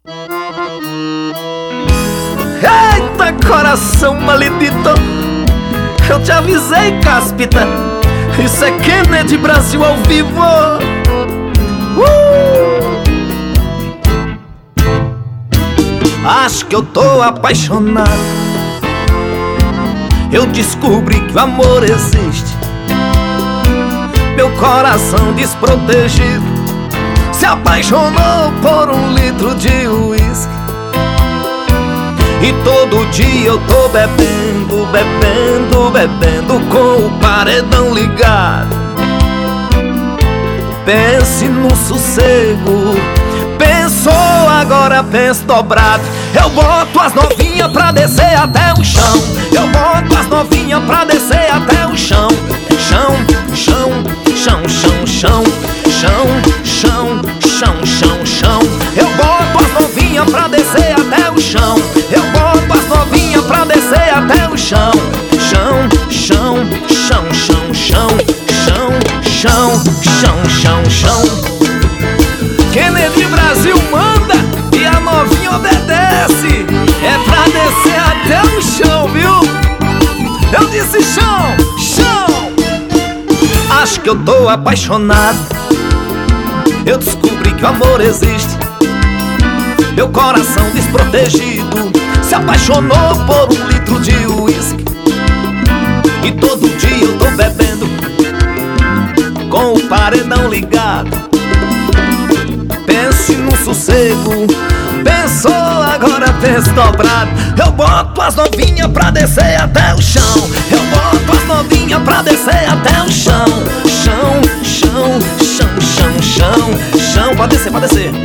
Eita, coração maledito, eu te avisei, cáspita. Isso é Kennedy Brasil ao vivo. Acho que eu tô apaixonado. Eu descobri que o amor existe. Meu coração desprotegido se apaixonou por 1 litro de uísque. E todo dia eu tô bebendo, bebendo, bebendo com o paredão ligado. Pense no sossego. Pensou, agora penso dobrado. Eu boto as novinhas pra descer até o chão. Eu boto as novinhas pra descer até o chão. Chão, chão, chão, chão, chão. Chão, chão, chão, chão, chão. Eu boto as novinhas pra descer até o chão. Eu boto as novinhas pra descer até o chão. Chão, chão, chão, chão, chão. Chão, chão, chão, chão, chão. Kennedy Brasil manda e a novinha obedece. É pra descer até o chão, viu? Eu disse chão, chão. Acho que eu tô apaixonado. Eu descobri que o amor existe. Meu coração desprotegido se apaixonou por 1 litro de uísque. E todo dia eu tô bebendo com o paredão ligado. Pense no sossego. Pensou, agora penso dobrado. Eu boto as novinhas pra descer até o chão. Eu boto as novinhas pra descer até o chão. Chão, chão, chão, chão, chão. Chão, pode descer, pode descer.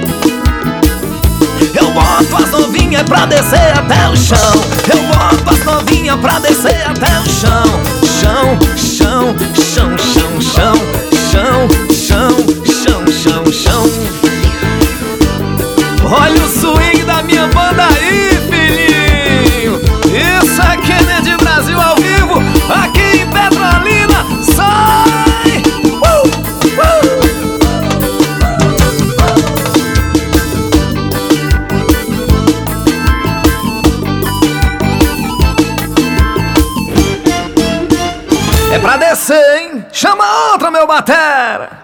Eu boto as novinhas pra descer até o chão. Eu boto as novinhas pra descer até o chão. Chão, chão, chão, chão, chão. Chão, chão, chão, chão, chão. Olha o swing da minha banda aí, filhinho. Isso é Kennedy Brasil ao vivo, aqui em Petrolina. Sai! É pra descer, hein? Chama outra, meu batera.